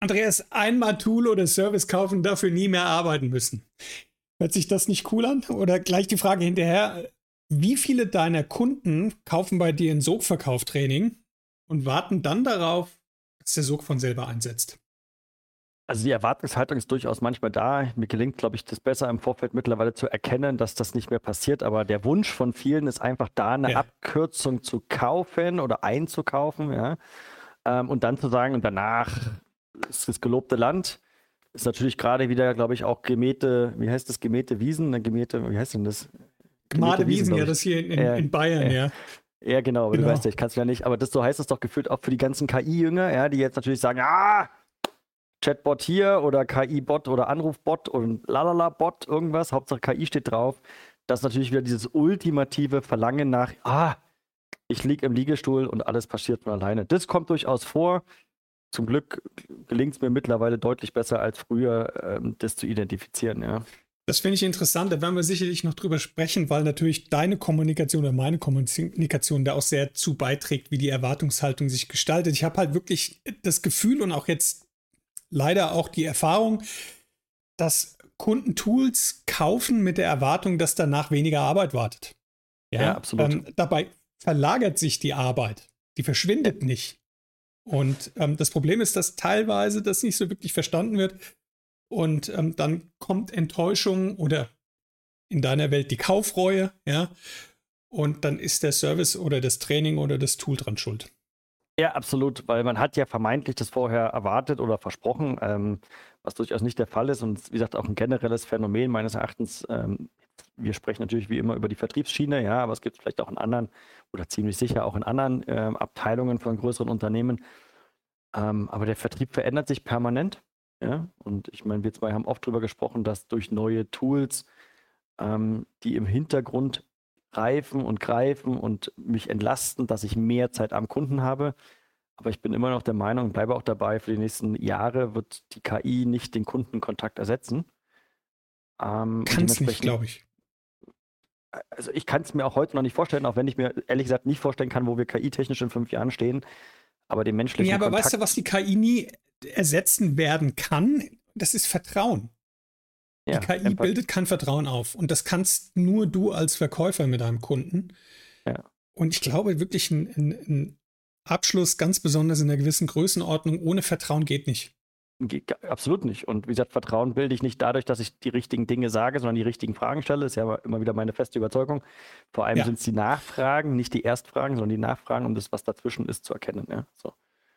Andreas, einmal Tool oder Service kaufen, dafür nie mehr arbeiten müssen. Hört sich das nicht cool an? Oder gleich die Frage hinterher, wie viele deiner Kunden kaufen bei dir ein Sogverkauftraining und warten dann darauf, dass der Sog von selber einsetzt? Also die Erwartungshaltung ist durchaus manchmal da. Mir gelingt, glaube ich, das besser im Vorfeld mittlerweile zu erkennen, dass das nicht mehr passiert. Aber der Wunsch von vielen ist einfach da, eine Ja. Abkürzung zu kaufen oder einzukaufen, ja. Und dann zu sagen, und danach ist das gelobte Land. Ist natürlich gerade wieder, glaube ich, auch gemähte, wie heißt das, gemähte Wiesen? Wie heißt denn das? Gmade Wiesen, ja, das hier in Bayern, ja. Ja, genau, aber Genau. du weißt ja, ich kann es ja nicht. Aber so heißt es doch gefühlt auch für die ganzen KI-Jünger, ja, die jetzt natürlich sagen, Chatbot hier oder KI-Bot oder Anrufbot und Lalala-Bot, irgendwas, Hauptsache KI steht drauf. Das ist natürlich wieder dieses ultimative Verlangen nach, ich liege im Liegestuhl und alles passiert von alleine. Das kommt durchaus vor. Zum Glück gelingt es mir mittlerweile deutlich besser als früher, das zu identifizieren, ja. Das finde ich interessant, da werden wir sicherlich noch drüber sprechen, weil natürlich deine Kommunikation oder meine Kommunikation da auch sehr zu beiträgt, wie die Erwartungshaltung sich gestaltet. Ich habe halt wirklich das Gefühl und auch jetzt leider auch die Erfahrung, dass Kunden Tools kaufen mit der Erwartung, dass danach weniger Arbeit wartet. Ja, absolut. Dabei verlagert sich die Arbeit. Die verschwindet nicht. Und das Problem ist, dass teilweise das nicht so wirklich verstanden wird. Und dann kommt Enttäuschung oder in deiner Welt die Kaufreue, ja. Und dann ist der Service oder das Training oder das Tool dran schuld. Ja, absolut, weil man hat ja vermeintlich das vorher erwartet oder versprochen, was durchaus nicht der Fall ist und wie gesagt auch ein generelles Phänomen meines Erachtens. Wir sprechen natürlich wie immer über die Vertriebsschiene, ja, aber es gibt vielleicht auch in anderen oder ziemlich sicher auch in anderen Abteilungen von größeren Unternehmen. Aber der Vertrieb verändert sich permanent, ja, und ich meine, wir zwei haben oft darüber gesprochen, dass durch neue Tools, die im Hintergrund reifen und greifen und mich entlasten, dass ich mehr Zeit am Kunden habe. Aber ich bin immer noch der Meinung und bleibe auch dabei, für die nächsten Jahre wird die KI nicht den Kundenkontakt ersetzen. Kann es nicht, glaube ich. Also ich kann es mir auch heute noch nicht vorstellen, auch wenn ich mir ehrlich gesagt nicht vorstellen kann, wo wir KI-technisch in 5 Jahren stehen. Aber den menschlichen Ja, aber Kontakt... weißt du, was die KI nie ersetzen werden kann? Das ist Vertrauen. Ja, die KI bildet kein Vertrauen auf. Und das kannst nur du als Verkäufer mit deinem Kunden. Ja. Und ich glaube wirklich, ein Abschluss ganz besonders in einer gewissen Größenordnung ohne Vertrauen geht nicht. Absolut nicht. Und wie gesagt, Vertrauen bilde ich nicht dadurch, dass ich die richtigen Dinge sage, sondern die richtigen Fragen stelle. Das ist ja immer wieder meine feste Überzeugung. Vor allem sind es die Nachfragen, nicht die Erstfragen, sondern die Nachfragen, um das, was dazwischen ist, zu erkennen. Ja, so.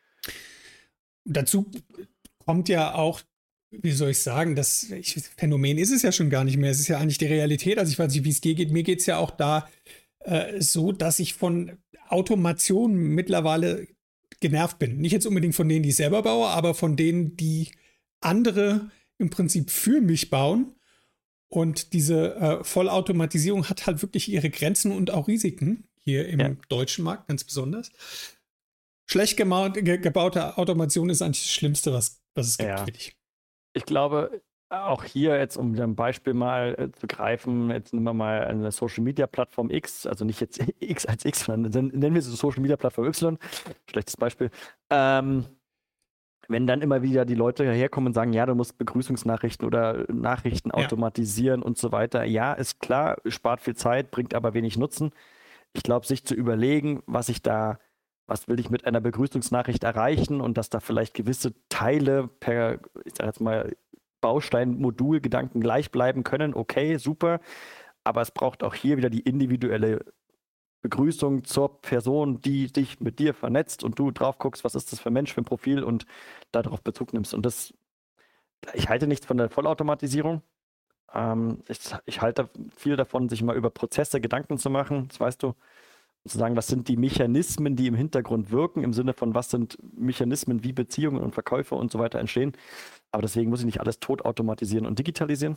Dazu kommt ja auch, wie soll ich sagen, das Phänomen ist es ja schon gar nicht mehr. Es ist ja eigentlich die Realität. Also ich weiß nicht, wie es dir geht. Mir geht es ja auch da so, dass ich von Automation mittlerweile genervt bin. Nicht jetzt unbedingt von denen, die ich selber baue, aber von denen, die andere im Prinzip für mich bauen. Und diese Vollautomatisierung hat halt wirklich ihre Grenzen und auch Risiken hier im deutschen Markt ganz besonders. Schlecht gebaute Automation ist eigentlich das Schlimmste, was es gibt, finde ich. Ich glaube, auch hier jetzt, um ein Beispiel mal zu greifen, jetzt nehmen wir mal eine Social-Media-Plattform X, also nicht jetzt X als X, sondern nennen wir es Social-Media-Plattform Y, schlechtes Beispiel. Wenn dann immer wieder die Leute herkommen und sagen, ja, du musst Begrüßungsnachrichten oder Nachrichten automatisieren und so weiter. Ja, ist klar, spart viel Zeit, bringt aber wenig Nutzen. Ich glaube, sich zu überlegen, was will ich mit einer Begrüßungsnachricht erreichen und dass da vielleicht gewisse Teile per, ich sag jetzt mal, Baustein-Modul-Gedanken gleich bleiben können, okay, super. Aber es braucht auch hier wieder die individuelle Begrüßung zur Person, die dich mit dir vernetzt und du drauf guckst, was ist das für ein Mensch, für ein Profil und darauf Bezug nimmst. Und ich halte nichts von der Vollautomatisierung. Ich halte viel davon, sich mal über Prozesse Gedanken zu machen, das weißt du, und zu sagen, was sind die Mechanismen, die im Hintergrund wirken, im Sinne von, was sind Mechanismen, wie Beziehungen und Verkäufe und so weiter entstehen. Aber deswegen muss ich nicht alles tot automatisieren und digitalisieren.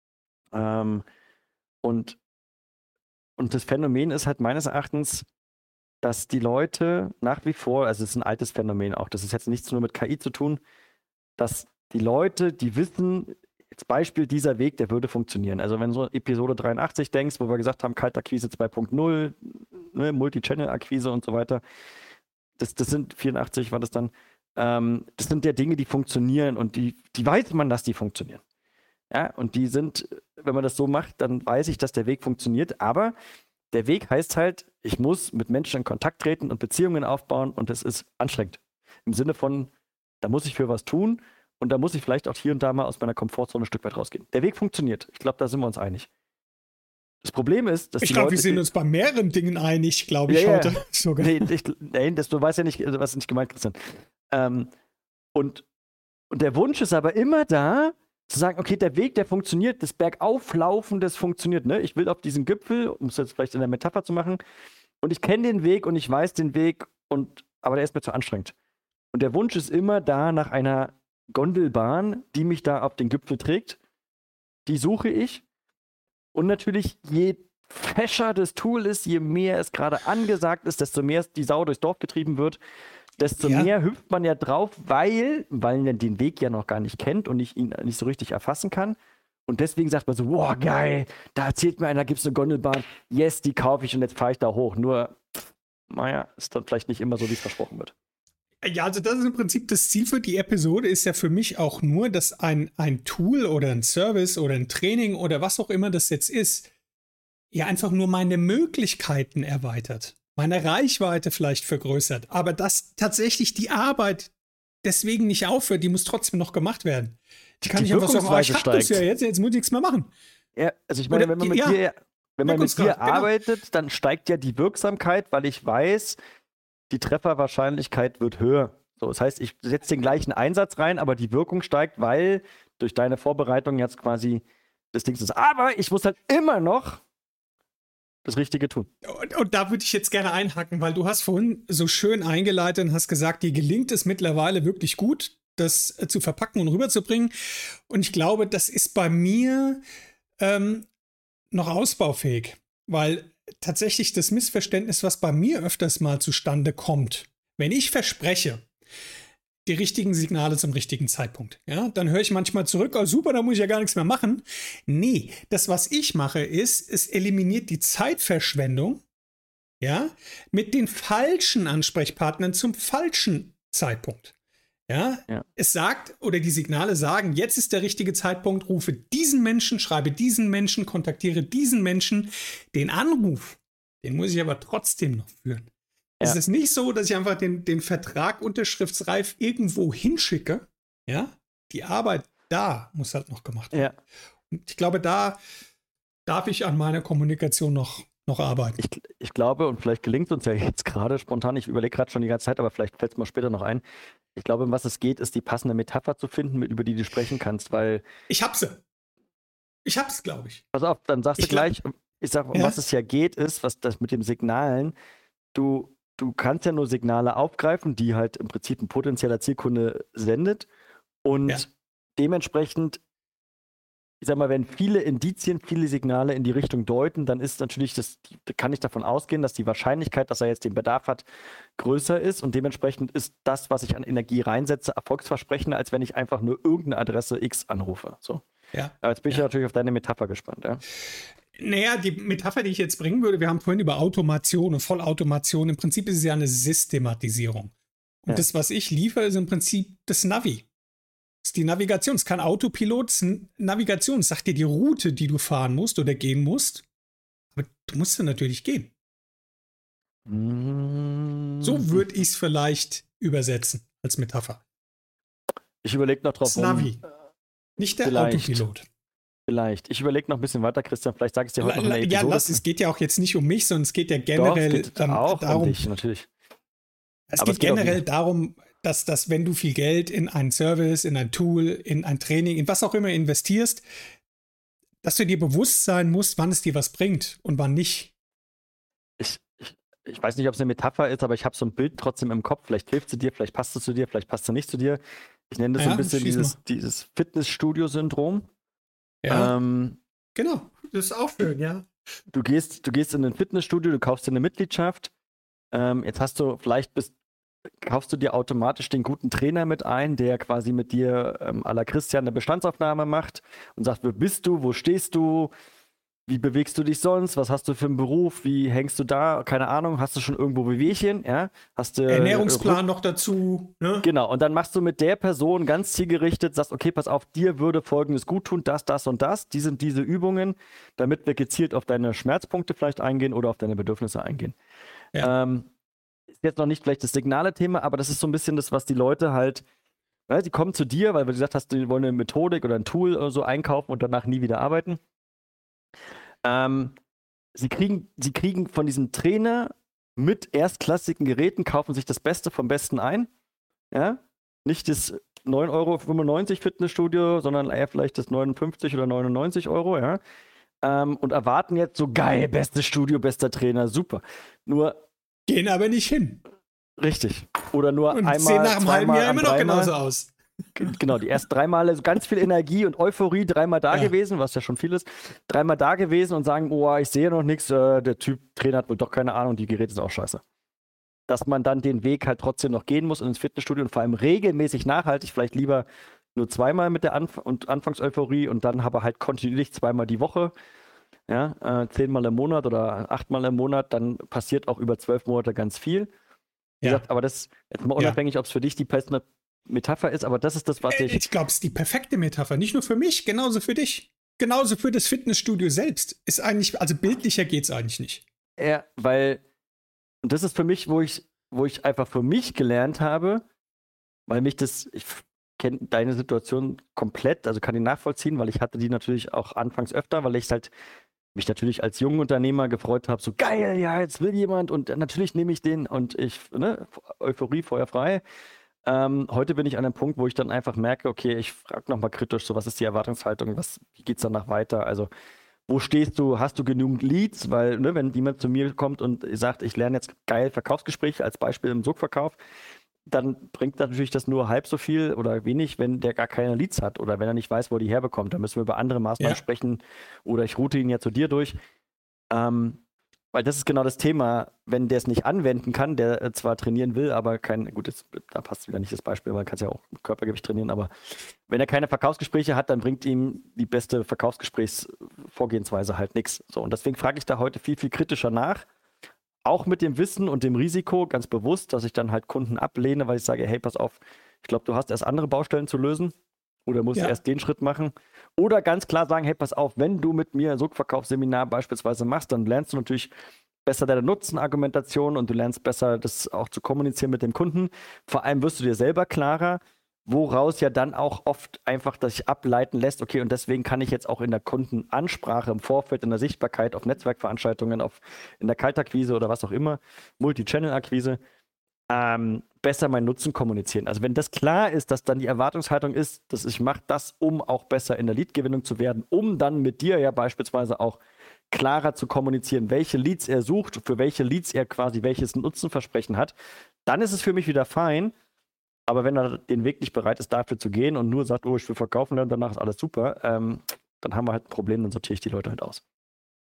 Und das Phänomen ist halt meines Erachtens, dass die Leute nach wie vor, also es ist ein altes Phänomen auch, das ist jetzt nichts nur mit KI zu tun, dass die Leute, die wissen, jetzt Beispiel, dieser Weg, der würde funktionieren. Also wenn du so Episode 83 denkst, wo wir gesagt haben, Kaltakquise 2.0, ne, Multi-Channel-Akquise und so weiter, das sind 84, war das dann, Das sind ja Dinge, die funktionieren und die weiß man, dass die funktionieren. Ja, und die sind, wenn man das so macht, dann weiß ich, dass der Weg funktioniert. Aber der Weg heißt halt, ich muss mit Menschen in Kontakt treten und Beziehungen aufbauen und das ist anstrengend. Im Sinne von, da muss ich für was tun und da muss ich vielleicht auch hier und da mal aus meiner Komfortzone ein Stück weit rausgehen. Der Weg funktioniert. Ich glaube, da sind wir uns einig. Das Problem ist, dass ich glaube, wir sind uns bei mehreren Dingen einig, glaube ich, heute sogar. Nee, du weißt ja nicht, was ist nicht gemeint, Christian. Und der Wunsch ist aber immer da, zu sagen, okay, der Weg, der funktioniert, das Bergauflaufen, das funktioniert. Ne? Ich will auf diesen Gipfel, um es jetzt vielleicht in der Metapher zu machen, und ich kenne den Weg und ich weiß den Weg, aber der ist mir zu anstrengend. Und der Wunsch ist immer da nach einer Gondelbahn, die mich da auf den Gipfel trägt. Die suche ich. Und natürlich, je fescher das Tool ist, je mehr es gerade angesagt ist, desto mehr die Sau durchs Dorf getrieben wird, desto mehr hüpft man ja drauf, weil man den Weg ja noch gar nicht kennt und ihn nicht so richtig erfassen kann. Und deswegen sagt man so, wow, geil, da erzählt mir einer, gibt es eine Gondelbahn, yes, die kaufe ich und jetzt fahre ich da hoch. Nur, naja, ist dann vielleicht nicht immer so, wie es versprochen wird. Ja, also das ist im Prinzip das Ziel für die Episode, ist ja für mich auch nur, dass ein Tool oder ein Service oder ein Training oder was auch immer das jetzt ist, ja einfach nur meine Möglichkeiten erweitert, meine Reichweite vielleicht vergrößert, aber dass tatsächlich die Arbeit deswegen nicht aufhört, die muss trotzdem noch gemacht werden. Die kann ich einfach sagen, ich hab das ja jetzt muss ich nichts mehr machen. Ja, also ich meine, wenn man mit dir arbeitet, dann steigt ja die Wirksamkeit, weil ich weiß, die Trefferwahrscheinlichkeit wird höher. So, das heißt, ich setze den gleichen Einsatz rein, aber die Wirkung steigt, weil durch deine Vorbereitung jetzt quasi das Ding ist. Aber ich muss halt immer noch das Richtige tun. Und da würde ich jetzt gerne einhaken, weil du hast vorhin so schön eingeleitet und hast gesagt, dir gelingt es mittlerweile wirklich gut, das zu verpacken und rüberzubringen. Und ich glaube, das ist bei mir noch ausbaufähig, weil tatsächlich das Missverständnis, was bei mir öfters mal zustande kommt, wenn ich verspreche, die richtigen Signale zum richtigen Zeitpunkt, ja, dann höre ich manchmal zurück, oh super, da muss ich ja gar nichts mehr machen. Nee, das, was ich mache, ist, es eliminiert die Zeitverschwendung, ja, mit den falschen Ansprechpartnern zum falschen Zeitpunkt. Ja, es sagt, oder die Signale sagen, jetzt ist der richtige Zeitpunkt, rufe diesen Menschen, schreibe diesen Menschen, kontaktiere diesen Menschen. Den Anruf, den muss ich aber trotzdem noch führen. Ja. Es ist nicht so, dass ich einfach den Vertrag unterschriftsreif irgendwo hinschicke. Ja, die Arbeit da muss halt noch gemacht werden. Ja. Und ich glaube, da darf ich an meiner Kommunikation noch arbeiten. Ich glaube, und vielleicht gelingt uns ja jetzt gerade spontan, ich überlege gerade schon die ganze Zeit, aber vielleicht fällt es mal später noch ein. Ich glaube, um was es geht, ist die passende Metapher zu finden, über die du sprechen kannst, weil... Ich hab sie. Ich hab's, glaube ich. Pass auf, dann sagst du gleich, ich sag, um was es ja geht, ist, was das mit dem Signalen, du kannst ja nur Signale aufgreifen, die halt im Prinzip ein potenzieller Zielkunde sendet und dementsprechend, ich sag mal, wenn viele Indizien, viele Signale in die Richtung deuten, dann ist natürlich kann ich davon ausgehen, dass die Wahrscheinlichkeit, dass er jetzt den Bedarf hat, größer ist und dementsprechend ist das, was ich an Energie reinsetze, erfolgsversprechender, als wenn ich einfach nur irgendeine Adresse X anrufe. So. Ja. Aber jetzt bin ich natürlich auf deine Metapher gespannt, ja. Naja, die Metapher, die ich jetzt bringen würde, wir haben vorhin über Automation und Vollautomation, im Prinzip ist es ja eine Systematisierung. Und das, was ich liefere, ist im Prinzip das Navi. Das ist die Navigation. Es ist kein Autopilot, es ist Navigation. Es sagt dir die Route, die du fahren musst oder gehen musst. Aber du musst dann natürlich gehen. So würde ich es vielleicht übersetzen als Metapher. Ich überlege noch drauf. Das Navi, nicht der Autopilot. Vielleicht. Ich überlege noch ein bisschen weiter, Christian. Vielleicht sage ich dir heute noch eine Episode. Ja, es geht ja auch jetzt nicht um mich, sondern es geht ja generell auch darum. Um dich, natürlich. Es geht generell darum, dass wenn du viel Geld in einen Service, in ein Tool, in ein Training, in was auch immer investierst, dass du dir bewusst sein musst, wann es dir was bringt und wann nicht. Ich weiß nicht, ob es eine Metapher ist, aber ich habe so ein Bild trotzdem im Kopf. Vielleicht hilft sie dir, vielleicht passt es zu dir, vielleicht passt es nicht zu dir. Ich nenne das so ein bisschen dieses Fitnessstudio-Syndrom. Ja, genau. Das ist auch schön, ja. Du gehst in ein Fitnessstudio, du kaufst dir eine Mitgliedschaft. Jetzt kaufst du dir automatisch den guten Trainer mit ein, der quasi mit dir à la Christian eine Bestandsaufnahme macht und sagt, wer bist du, wo stehst du, wie bewegst du dich sonst? Was hast du für einen Beruf? Wie hängst du da? Keine Ahnung, hast du schon irgendwo Wehwehchen? Ja? Hast du Ernährungsplan noch dazu. Ne? Genau, und dann machst du mit der Person ganz zielgerichtet, sagst, okay, pass auf, dir würde Folgendes gut tun, das und das. Die sind diese Übungen, damit wir gezielt auf deine Schmerzpunkte vielleicht eingehen oder auf deine Bedürfnisse eingehen. Ja. Ist jetzt noch nicht vielleicht das signale Thema, aber das ist so ein bisschen das, was die Leute halt, die kommen zu dir, weil du gesagt hast, die wollen eine Methodik oder ein Tool oder so einkaufen und danach nie wieder arbeiten. Sie kriegen von diesem Trainer mit erstklassigen Geräten, kaufen sich das Beste vom Besten ein. Ja? Nicht das 9,95 € Fitnessstudio, sondern eher vielleicht das 59 oder 99 €, ja. Und erwarten jetzt so geil, bestes Studio, bester Trainer, super. Nur gehen aber nicht hin. richtig. Oder nur Und einmal, sehen nach einem halben Jahr immer noch dreimal. genauso aus. Genau, die ersten 3 Male so ganz viel Energie und Euphorie, 3-mal da gewesen, was ja schon viel ist, 3-mal da gewesen und sagen, oh, ich sehe noch nichts, der Trainer hat wohl doch keine Ahnung, die Geräte sind auch scheiße. Dass man dann den Weg halt trotzdem noch gehen muss ins Fitnessstudio und vor allem regelmäßig nachhaltig, vielleicht lieber nur 2-mal mit der Anfangseuphorie und dann aber halt kontinuierlich 2-mal die Woche, ja, 10-mal im Monat oder 8-mal im Monat, dann passiert auch über 12 Monate ganz viel. Wie gesagt, aber das jetzt mal unabhängig, ob es für dich die beste Metapher ist, aber das ist das, was ich glaube, es ist die perfekte Metapher. Nicht nur für mich, genauso für dich. Genauso für das Fitnessstudio selbst. Ist eigentlich, also bildlicher geht es eigentlich nicht. Ja, weil, und das ist für mich, wo ich einfach für mich gelernt habe, weil ich kenne deine Situation komplett, also kann die nachvollziehen, weil ich hatte die natürlich auch anfangs öfter, weil ich halt mich natürlich als junger Unternehmer gefreut habe, so geil, ja, jetzt will jemand und natürlich nehme ich den und Euphorie, Feuer frei. Heute bin ich an einem Punkt, wo ich dann einfach merke, okay, ich frage nochmal kritisch, so was ist die Erwartungshaltung, wie geht es danach weiter? Also, wo stehst du? Hast du genügend Leads? Weil, wenn jemand zu mir kommt und sagt, ich lerne jetzt geil Verkaufsgespräche, als Beispiel im Sogverkauf, dann bringt natürlich das nur halb so viel oder wenig, wenn der gar keine Leads hat oder wenn er nicht weiß, wo er die herbekommt. Dann müssen wir über andere Maßnahmen sprechen oder ich route ihn ja zu dir durch. Weil das ist genau das Thema, wenn der es nicht anwenden kann, der zwar trainieren will, aber da passt wieder nicht das Beispiel, weil man kann es ja auch mit Körpergewicht trainieren, aber wenn er keine Verkaufsgespräche hat, dann bringt ihm die beste Verkaufsgesprächsvorgehensweise halt nichts. So, und deswegen frage ich da heute viel, viel kritischer nach, auch mit dem Wissen und dem Risiko, ganz bewusst, dass ich dann halt Kunden ablehne, weil ich sage, hey, pass auf, ich glaube, du hast erst andere Baustellen zu lösen oder musst erst den Schritt machen. Oder ganz klar sagen, hey, pass auf, wenn du mit mir ein Sogverkaufsseminar beispielsweise machst, dann lernst du natürlich besser deine Nutzenargumentation und du lernst besser, das auch zu kommunizieren mit dem Kunden. Vor allem wirst du dir selber klarer, woraus ja dann auch oft einfach sich ableiten lässt, okay, und deswegen kann ich jetzt auch in der Kundenansprache im Vorfeld, in der Sichtbarkeit auf Netzwerkveranstaltungen, in der Kaltakquise oder was auch immer, Multi-Channel-Akquise, besser meinen Nutzen kommunizieren. Also wenn das klar ist, dass dann die Erwartungshaltung ist, dass ich mache das, um auch besser in der Lead-Gewinnung zu werden, um dann mit dir ja beispielsweise auch klarer zu kommunizieren, welche Leads er sucht, für welche Leads er quasi welches Nutzenversprechen hat, dann ist es für mich wieder fein. Aber wenn er den Weg nicht bereit ist, dafür zu gehen und nur sagt, oh, ich will verkaufen lernen, danach ist alles super, dann haben wir halt ein Problem, dann sortiere ich die Leute halt aus.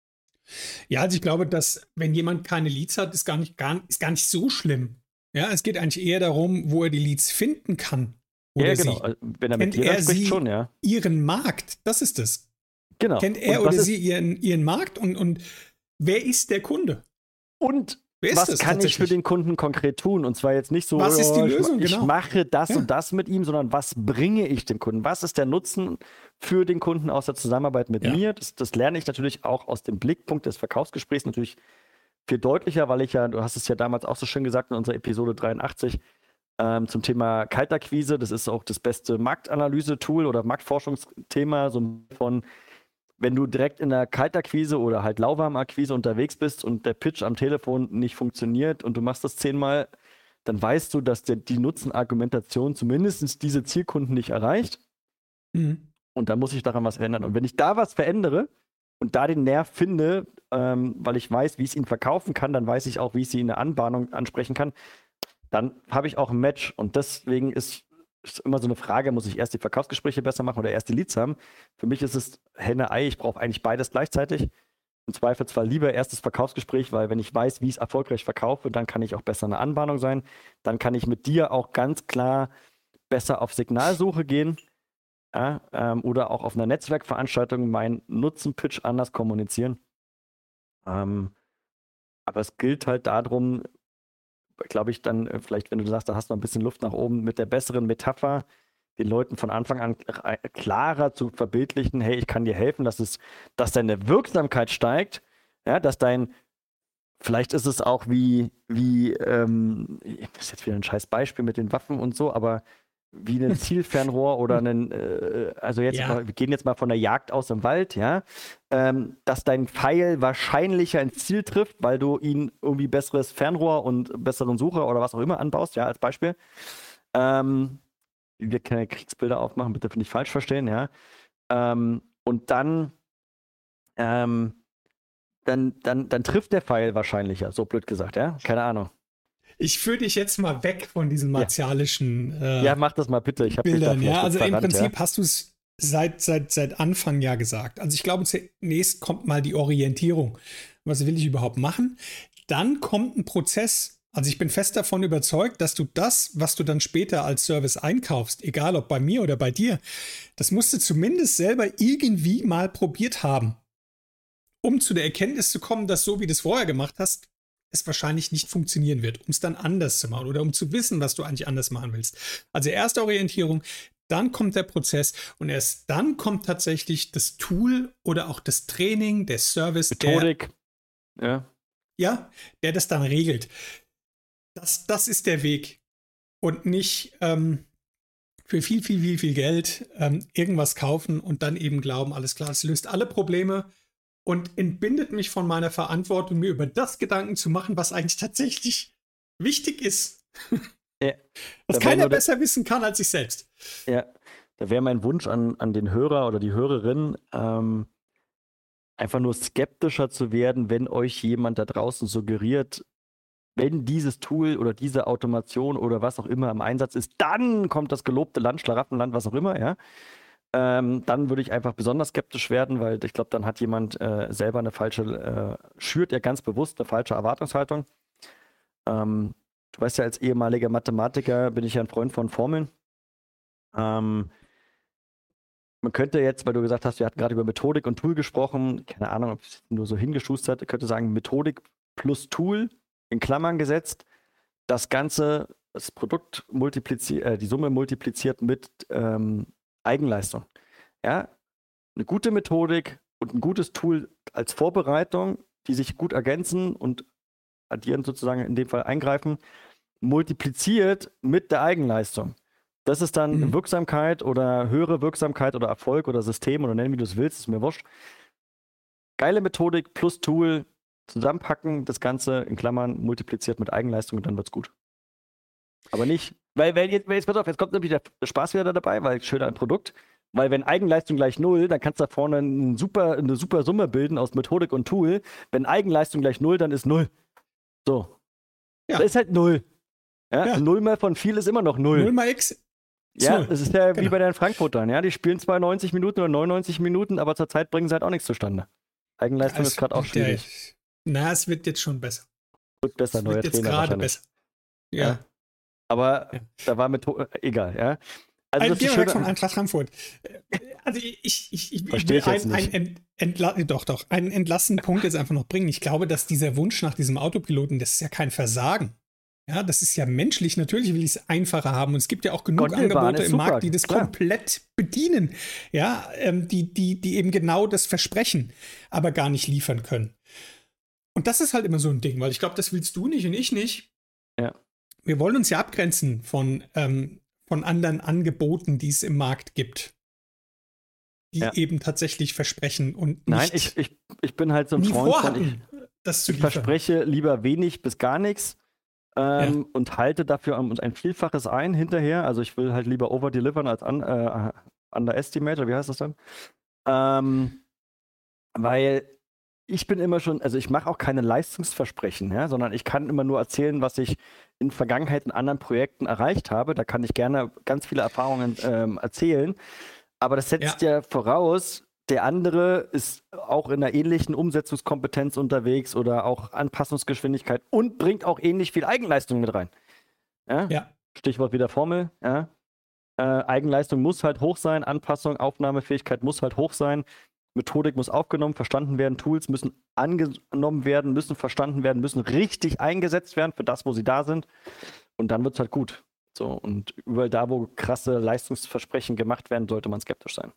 Ja, also ich glaube, dass wenn jemand keine Leads hat, ist gar nicht so schlimm. Ja, es geht eigentlich eher darum, wo er die Leads finden kann. Oder genau. Wenn er mit dir spricht, schon, ja. Ihren Markt, das ist es. Genau. Kennt er oder sie ihren Markt und wer ist der Kunde? Und was kann ich für den Kunden konkret tun? Und zwar jetzt nicht so, was ist die Lösung? Ich mache das und das mit ihm, sondern was bringe ich dem Kunden? Was ist der Nutzen für den Kunden aus der Zusammenarbeit mit mir? Das lerne ich natürlich auch aus dem Blickpunkt des Verkaufsgesprächs natürlich viel deutlicher, weil du hast es ja damals auch so schön gesagt in unserer Episode 83 zum Thema Kaltakquise. Das ist auch das beste Marktanalyse-Tool oder Marktforschungsthema, so von wenn du direkt in der Kaltakquise oder halt Lauwarmakquise unterwegs bist und der Pitch am Telefon nicht funktioniert und du machst das 10-mal, dann weißt du, dass die Nutzenargumentation zumindest diese Zielkunden nicht erreicht. Mhm. Und dann muss ich daran was ändern. Und wenn ich da was verändere und da den Nerv finde, weil ich weiß, wie ich es ihnen verkaufen kann, dann weiß ich auch, wie ich sie in der Anbahnung ansprechen kann, dann habe ich auch ein Match. Und deswegen ist immer so eine Frage, muss ich erst die Verkaufsgespräche besser machen oder erst die Leads haben? Für mich ist es Henne-Ei, ich brauche eigentlich beides gleichzeitig. Im Zweifelsfall lieber erst das Verkaufsgespräch, weil wenn ich weiß, wie ich es erfolgreich verkaufe, dann kann ich auch besser in der Anbahnung sein. Dann kann ich mit dir auch ganz klar besser auf Signalsuche gehen. ja, oder auch auf einer Netzwerkveranstaltung meinen Nutzenpitch anders kommunizieren. Aber es gilt halt darum, glaube ich, dann vielleicht, wenn du sagst, da hast du noch ein bisschen Luft nach oben, mit der besseren Metapher den Leuten von Anfang an klarer zu verbildlichen, hey, ich kann dir helfen, dass deine Wirksamkeit steigt, ja, vielleicht ist es auch das ist jetzt wieder ein scheiß Beispiel mit den Waffen und so, aber wie ein Zielfernrohr oder also jetzt Ja. wir gehen jetzt mal von der Jagd aus im Wald, ja, dass dein Pfeil wahrscheinlicher ins Ziel trifft, weil du ihn irgendwie besseres Fernrohr und besseren Sucher oder was auch immer anbaust, ja, als Beispiel. Wir keine Kriegsbilder aufmachen, bitte nicht falsch verstehen, ja. Und dann trifft der Pfeil wahrscheinlicher, so blöd gesagt, ja? Keine Ahnung. Ich führe dich jetzt mal weg von diesen martialischen Ja, mach das mal bitte. Ich habe mich da Bildern. vielleicht Ja, also im verrannt, Prinzip hast du es seit Anfang ja gesagt. Also ich glaube, zunächst kommt mal die Orientierung. Was will ich überhaupt machen? Dann kommt ein Prozess. Also ich bin fest davon überzeugt, dass du das, was du dann später als Service einkaufst, egal ob bei mir oder bei dir, das musst du zumindest selber irgendwie mal probiert haben, um zu der Erkenntnis zu kommen, dass so wie du es vorher gemacht hast, es wahrscheinlich nicht funktionieren wird, um es dann anders zu machen oder um zu wissen, was du eigentlich anders machen willst. Also erste Orientierung, dann kommt der Prozess und erst dann kommt tatsächlich das Tool oder auch das Training, der Service, Methodik, der das dann regelt. Das ist der Weg und nicht für viel Geld irgendwas kaufen und dann eben glauben, alles klar, es löst alle Probleme und entbindet mich von meiner Verantwortung, mir über das Gedanken zu machen, was eigentlich tatsächlich wichtig ist. Ja. Was keiner besser wissen kann als ich selbst. Ja, da wäre mein Wunsch an den Hörer oder die Hörerin, einfach nur skeptischer zu werden, wenn euch jemand da draußen suggeriert, wenn dieses Tool oder diese Automation oder was auch immer im Einsatz ist, dann kommt das gelobte Land, Schlaraffenland, was auch immer, ja. Dann würde ich einfach besonders skeptisch werden, weil ich glaube, dann hat jemand selber schürt er ganz bewusst eine falsche Erwartungshaltung. Du weißt ja, als ehemaliger Mathematiker bin ich ja ein Freund von Formeln. Man könnte jetzt, weil du gesagt hast, wir hatten gerade über Methodik und Tool gesprochen, keine Ahnung, ob es nur so hingeschustert, könnte sagen, Methodik plus Tool in Klammern gesetzt, das Ganze, das Produkt die Summe multipliziert mit Eigenleistung. Ja, eine gute Methodik und ein gutes Tool als Vorbereitung, die sich gut ergänzen und addieren sozusagen in dem Fall eingreifen, multipliziert mit der Eigenleistung. Das ist dann Wirksamkeit oder höhere Wirksamkeit oder Erfolg oder System oder nennen, wie du es willst, ist mir wurscht. Geile Methodik plus Tool zusammenpacken, das Ganze in Klammern multipliziert mit Eigenleistung und dann wird's gut. Aber nicht, weil jetzt pass auf, jetzt kommt nämlich der Spaß wieder dabei, weil schön ein Produkt, weil wenn Eigenleistung gleich 0, dann kannst du da vorne eine super Summe bilden aus Methodik und Tool. Wenn Eigenleistung gleich 0, dann ist 0. So. Ja. Das ist halt 0. Ja? 0 mal von viel ist immer noch 0. 0 mal x. Ja, das ist ja wie bei den Frankfurtern, ja. Die spielen zwar 90 Minuten oder 99 Minuten, aber zur Zeit bringen sie halt auch nichts zustande. Eigenleistung ist gerade auch schwierig. Es wird jetzt schon besser. Wird besser, neuer Trainer. Wird jetzt gerade besser. Ja. Aber da war egal, ja. Also das ist von Eintracht Frankfurt. Also ich will einen entlassenen Punkt jetzt einfach noch bringen. Ich glaube, dass dieser Wunsch nach diesem Autopiloten, das ist ja kein Versagen. Ja, das ist ja menschlich. Natürlich will ich es einfacher haben. Und es gibt ja auch genug Angebote im Markt, die das komplett bedienen. Ja, die eben genau das versprechen, aber gar nicht liefern können. Und das ist halt immer so ein Ding, weil ich glaube, das willst du nicht und ich nicht. Ja. Wir wollen uns ja abgrenzen von anderen Angeboten, die es im Markt gibt. Die eben tatsächlich versprechen und nicht. Nein, ich bin halt so ein Freund von, ich verspreche lieber wenig bis gar nichts und halte dafür ein Vielfaches ein hinterher. Also ich will halt lieber overdelivern als underestimate, wie heißt das dann? Weil ich bin immer schon, also ich mache auch keine Leistungsversprechen, ja, sondern ich kann immer nur erzählen, was ich in Vergangenheit in anderen Projekten erreicht habe. Da kann ich gerne ganz viele Erfahrungen erzählen. Aber das setzt ja voraus, der andere ist auch in einer ähnlichen Umsetzungskompetenz unterwegs oder auch Anpassungsgeschwindigkeit und bringt auch ähnlich viel Eigenleistung mit rein. Ja? Ja. Stichwort wieder Formel. Ja? Eigenleistung muss halt hoch sein, Anpassung, Aufnahmefähigkeit muss halt hoch sein, Methodik muss aufgenommen, verstanden werden, Tools müssen angenommen werden, müssen verstanden werden, müssen richtig eingesetzt werden für das, wo sie da sind. Und dann wird es halt gut. So, und überall da, wo krasse Leistungsversprechen gemacht werden, sollte man skeptisch sein.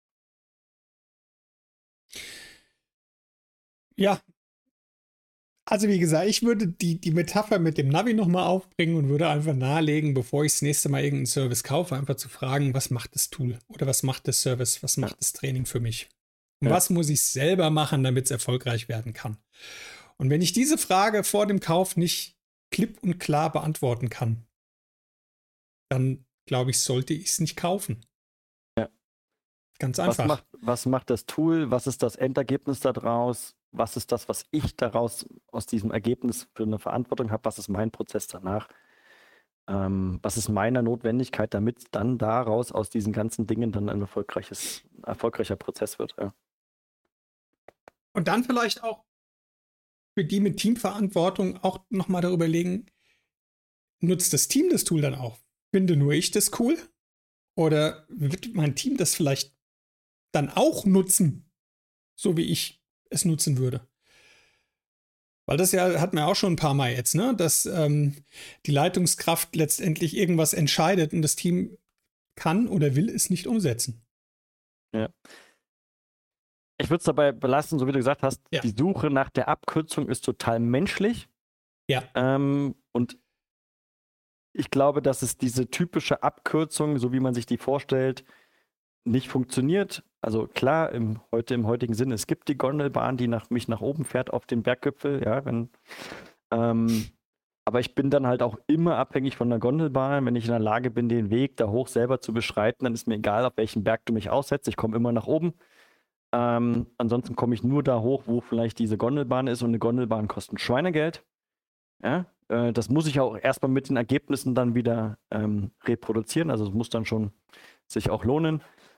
Ja. Also wie gesagt, ich würde die Metapher mit dem Navi nochmal aufbringen und würde einfach nahelegen, bevor ich das nächste Mal irgendeinen Service kaufe, einfach zu fragen, was macht das Tool oder was macht das Service, was macht das Training für mich? Und was muss ich selber machen, damit es erfolgreich werden kann? Und wenn ich diese Frage vor dem Kauf nicht klipp und klar beantworten kann, dann glaube ich, sollte ich es nicht kaufen. Ja. Ganz einfach. Was macht das Tool? Was ist das Endergebnis daraus? Was ist das, was ich daraus aus diesem Ergebnis für eine Verantwortung habe? Was ist mein Prozess danach? Was ist meine Notwendigkeit, damit dann daraus aus diesen ganzen Dingen dann ein erfolgreicher Prozess wird? Ja. Und dann vielleicht auch für die mit Teamverantwortung auch nochmal darüber legen, nutzt das Team das Tool dann auch? Finde nur ich das cool? Oder wird mein Team das vielleicht dann auch nutzen, so wie ich es nutzen würde? Weil das ja hatten wir auch schon ein paar Mal jetzt, ne? Dass die Leitungskraft letztendlich irgendwas entscheidet und das Team kann oder will es nicht umsetzen. Ja. Ich würde es dabei belassen, so wie du gesagt hast, ja. Die Suche nach der Abkürzung ist total menschlich. Ja. Und ich glaube, dass es diese typische Abkürzung, so wie man sich die vorstellt, nicht funktioniert. Also klar, im heutigen Sinne, es gibt die Gondelbahn, die mich nach oben fährt auf den Berggipfel, ja, aber ich bin dann halt auch immer abhängig von der Gondelbahn. Wenn ich in der Lage bin, den Weg da hoch selber zu beschreiten, dann ist mir egal, auf welchen Berg du mich aussetzt. Ich komme immer nach oben. Ansonsten komme ich nur da hoch, wo vielleicht diese Gondelbahn ist, und eine Gondelbahn kostet Schweinegeld. Ja, das muss ich auch erstmal mit den Ergebnissen dann wieder reproduzieren. Also es muss dann schon sich auch lohnen.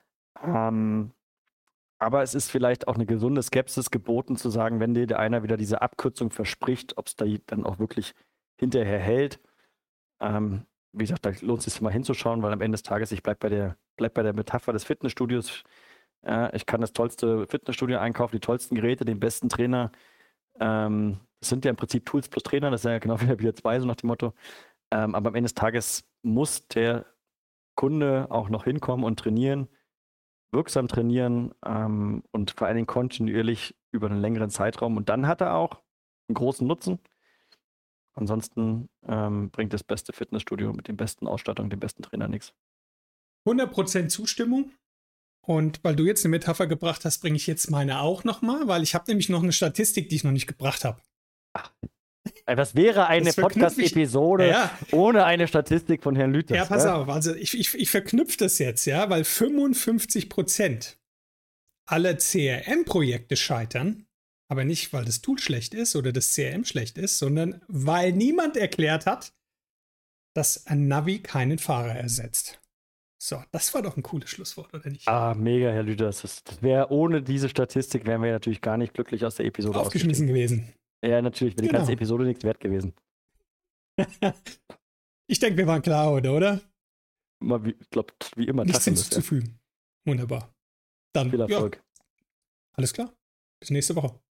Aber es ist vielleicht auch eine gesunde Skepsis geboten, zu sagen, wenn dir einer wieder diese Abkürzung verspricht, ob es da dann auch wirklich hinterher hält. Wie gesagt, da lohnt es sich mal hinzuschauen, weil am Ende des Tages, ich bleib bei der Metapher des Fitnessstudios. Ich kann das tollste Fitnessstudio einkaufen, die tollsten Geräte, den besten Trainer. Das sind ja im Prinzip Tools plus Trainer, das ist ja genau wieder 2, so nach dem Motto. Aber am Ende des Tages muss der Kunde auch noch hinkommen und trainieren, wirksam trainieren und vor allen Dingen kontinuierlich über einen längeren Zeitraum. Und dann hat er auch einen großen Nutzen. Ansonsten bringt das beste Fitnessstudio mit den besten Ausstattungen, dem besten Trainer nichts. 100% Zustimmung. Und weil du jetzt eine Metapher gebracht hast, bringe ich jetzt meine auch nochmal, weil ich habe nämlich noch eine Statistik, die ich noch nicht gebracht habe. Was wäre eine Podcast-Episode ohne eine Statistik von Herrn Lüthers? Ja, pass auf, also ich verknüpfe das jetzt, ja, weil 55% aller CRM-Projekte scheitern, aber nicht, weil das Tool schlecht ist oder das CRM schlecht ist, sondern weil niemand erklärt hat, dass ein Navi keinen Fahrer ersetzt. So, das war doch ein cooles Schlusswort, oder nicht? Mega, Herr Lüthers. Das wäre ohne diese Statistik, wären wir natürlich gar nicht glücklich aus der Episode aufgeschmissen gewesen. Ja, natürlich, wäre die ganze Episode nichts wert gewesen. Ich denke, wir waren klar, oder? Ich glaube, wie immer. Nichts hinzuzufügen. Wunderbar. Dann, viel Erfolg. Ja. Alles klar. Bis nächste Woche.